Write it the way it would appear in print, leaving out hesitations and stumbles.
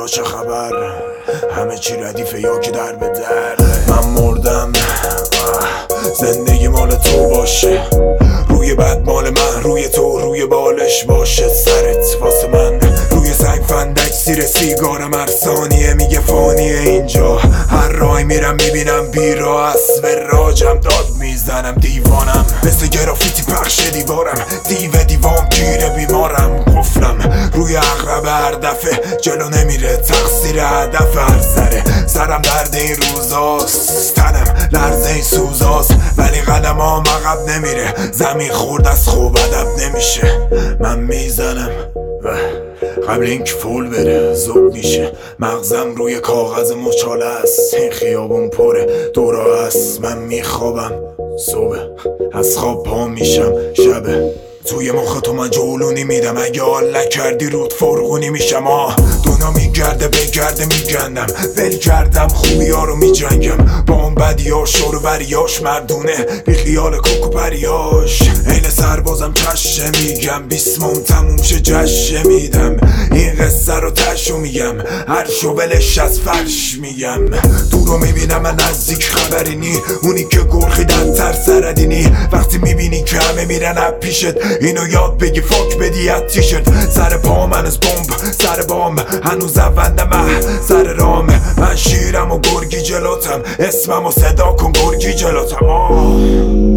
اونجا چه خبر؟ همه چی ردیفه یا که در به در. من مردم زندگی مال تو باشه، روی بد مال من، روی تو روی بالش باشه سرت واسه من. روی سنگ فندک زیر سیگارم هر ثانیه میگه فانیه اینجا. هر رای میرم میبینم بیراه است، به راجم داد میزنم دیوانم، مثل گرافیتی پخش دیوارم، دیوام گیره بیمارم. قفلم روی عقرب هر دفعه جلو نمیره، تقصیر هدف هر سره. سرم درد این روزاست، تنم لرزه این سوزاست، ولی قدمام عقب نمیره. زمین خورد از خوب ادب نمیشه. من میزنم و قبل اینکه فول بره زوب میشه. مغزم روی کاغذ مچاله است، این خیابون پره دورا است. من میخوابم صبح، از خواب پا میشم شبه. توی مخ تو من جولونی میدم، اگه حال نکردی رود فرغونی میشم. دنیا میگرده بگرده میگندم، ول کردم خوبی ها رو میجنگم. با اون بدیاش شور و بریاش مردونه، بی خیال کوکو پریاش. عین سربازم چشه میگم، بیسمون تموم شه جشه میدم. این قصه رو تشو میگم، هر شوبلش از فرش میگم. دور رو میبینم من نزدیک خبری نی، اونی که گرخیدن تر سردینی. وقتی میبینی که همه میرن اب پیشت، اینو یاد بگی فاک بدی از تیشرت. سر پا من از بمب سر بام، هنوز اوندم سر رامه. من شیرم و گرگی جلوتم، اسمم و صدا کن گرگی جلوتم.